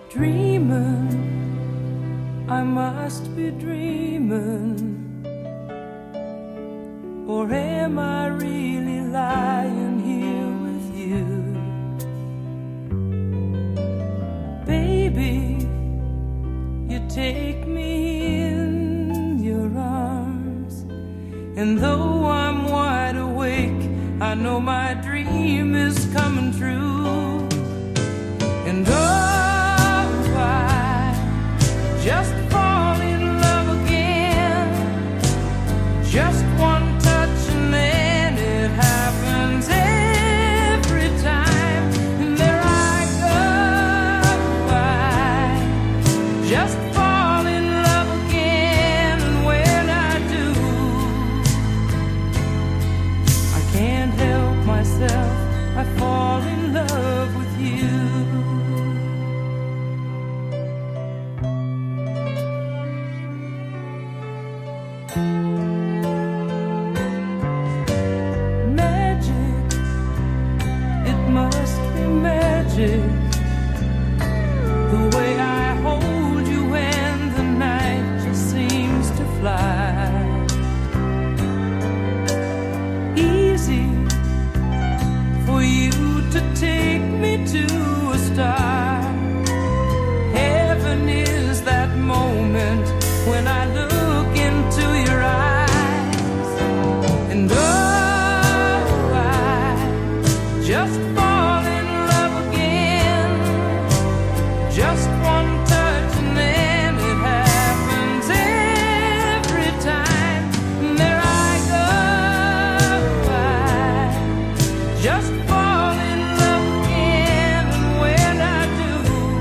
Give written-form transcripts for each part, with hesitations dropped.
Dreaming, I must be dreaming, or am I really lying here with you? Baby, you take me in your arms, and though I'm wide awake, I know my dream is coming true. And oh, I just fall in love again, just one touch and then it happens every time. And there I go, I just fall in love again, and when I do, I can't help myself, I fall in love with you. Magic, it must be magic, the way I hold you when the night just seems to fly. Easy for you to take me to a star. Heaven is that moment when I look into your eyes. And oh, I just fall in love again, just one touch and then it happens every time. And there I go, I just fall in love again, and when I do,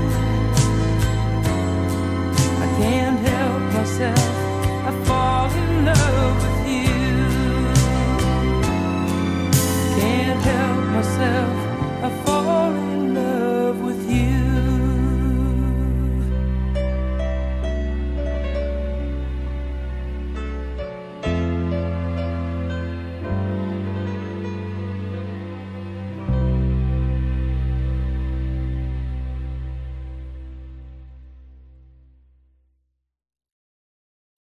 I can't help myself, I fall in love with you. Can't help myself,